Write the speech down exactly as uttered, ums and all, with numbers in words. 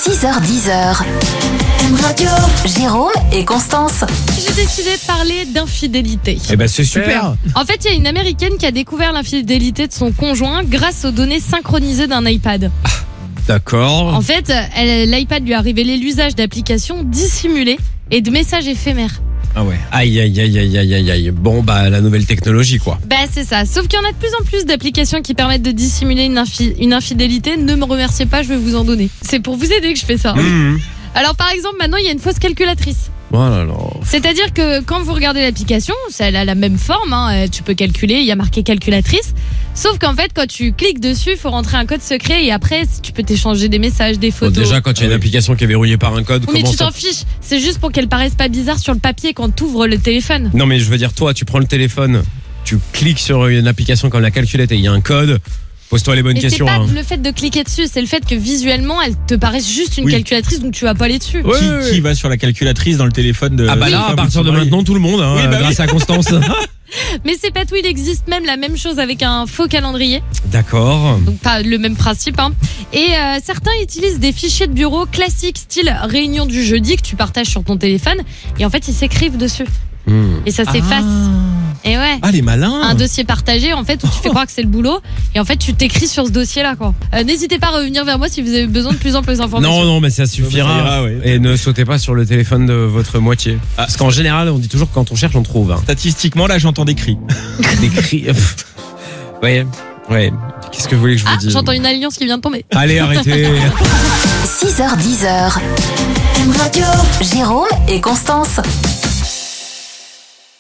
six heures dix. M Radio. Jérôme et Constance. J'ai décidé de parler d'infidélité. Eh ben c'est super. En fait, il y a une Américaine qui a découvert l'infidélité de son conjoint grâce aux données synchronisées d'un iPad. D'accord. En fait, elle- l'iPad lui a révélé l'usage d'applications dissimulées et de messages éphémères. Ah ouais. Aïe aïe aïe aïe aïe aïe aïe. Bon bah la nouvelle technologie quoi. Bah c'est ça, sauf qu'il y en a de plus en plus d'applications qui permettent de dissimuler une, infi- une infidélité. Ne me remerciez pas, je vais vous en donner. C'est pour vous aider que je fais ça. Mmh. Alors par exemple, maintenant il y a une fausse calculatrice. Oh là là. C'est-à-dire que quand vous regardez l'application, ça elle a la même forme, hein, tu peux calculer, il y a marqué calculatrice. Sauf qu'en fait, quand tu cliques dessus, il faut rentrer un code secret et après, tu peux t'échanger des messages, des Bon, photos. déjà quand il y a une application qui est verrouillée par un code, Oui, mais comment tu ça... t'en fiches. C'est juste pour qu'elle paraisse pas bizarre sur le papier quand tu ouvres le téléphone. Non mais je veux dire toi, tu prends le téléphone, tu cliques sur une application comme la calculette et il y a un code. Pose-toi les bonnes Mais c'est questions. pas hein. le fait de cliquer dessus, c'est le fait que visuellement, elle te paraisse juste une Oui. calculatrice, donc tu vas pas aller dessus. Ouais, qui, ouais, ouais. qui va sur la calculatrice dans le téléphone de Ah bah de là, femme à ou partir son de mari. maintenant, tout le monde, hein, Oui, bah grâce à Constance. Mais c'est pas tout, il existe même la même chose avec un faux calendrier. D'accord. Donc pas le même principe. Hein. Et euh, certains utilisent des fichiers de bureau classiques, style réunion du jeudi que tu partages sur ton téléphone. Et en fait, ils s'écrivent dessus. Hmm. Et ça s'efface. Et ouais. Ah, les malins. Un dossier partagé en fait où tu fais croire que c'est le boulot et en fait tu t'écris sur ce dossier là quoi. Euh, n'hésitez pas à revenir vers moi si vous avez besoin de plus en plus d'informations. Non, non, mais ça suffira. Ça ira, ouais. Et ne sautez pas sur le téléphone de votre moitié. Ah. Parce qu'en général, on dit toujours que quand on cherche, on trouve. Hein. Statistiquement, là, j'entends des cris. Des cris. Ouais, ouais. Qu'est-ce que vous voulez que je vous Ah, dise j'entends une alliance qui vient de tomber. Allez, arrêtez. six heures dix. M Radio. Jérôme et Constance.